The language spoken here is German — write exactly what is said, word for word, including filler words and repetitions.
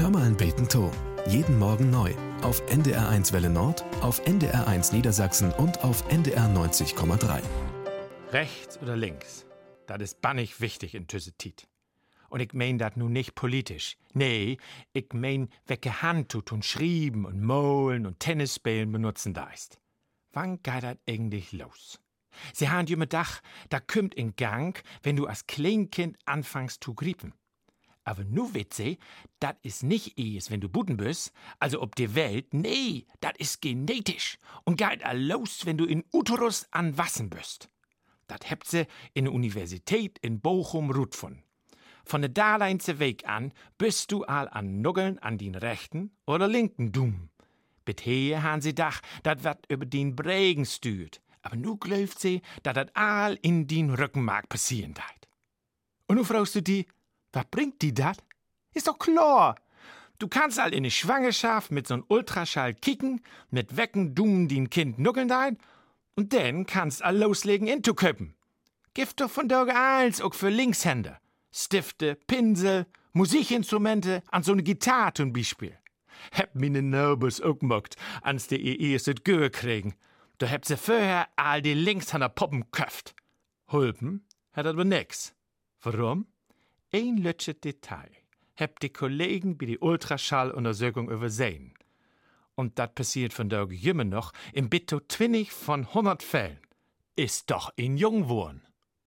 Hör mal ein Beten to. Jeden Morgen neu. Auf N D R eins Welle Nord, auf N D R eins Niedersachsen und auf N D R neunzig Komma drei. Rechts oder links, das ist bannig wichtig in Tüssetit. Und ich mein dat nun nicht politisch. Nee, ich mein, welche Hand tut und schrieben und molen und Tennisspielen benutzen da ist. Wann geht dat eigentlich los? Sie haben jümme Dach, da kümmt in Gang, wenn du als Kleinkind anfangst zu griepen. Aber nu wit sie, dat is nicht es, wenn du Buden bist, also ob die Welt, nee, dat is genetisch und geht all los, wenn du in Uterus an Wassen bist. Dat hebt sie in der Universität in Bochum Rut von. Von der daleinse Weg an bist du all an Nuggeln an den rechten oder linken Dumm. Bisher han sie dach, dat wat über den Bregen stürt, aber nu glaubt sie, dat dat all in den Rückenmark passieren deit. Und nu fragst du die, was bringt die dat? Ist doch klar. Du kannst all in die Schwangerschaft mit so'n Ultraschall kicken, mit Wecken dummen den Kind nuggeln dein, und dann kannst all loslegen in zu köppen. Gift doch von Dörge eins auch für Linkshänder. Stifte, Pinsel, Musikinstrumente, an so'n Gitarre zum Beispiel. Heb mine Nobels auch mockt, ans die ihr erst et Gehör kriegen. Da hebt sie vorher all die Linkshänder Poppen köft. Hulpen hat aber nix. Warum? Ein lütsches Detail hebt die Kollegen bei die Ultraschalluntersuchung übersehen. Und das passiert von der Jümme noch im Bitto zwanzig von hundert Fällen. Ist doch in Jungwurn.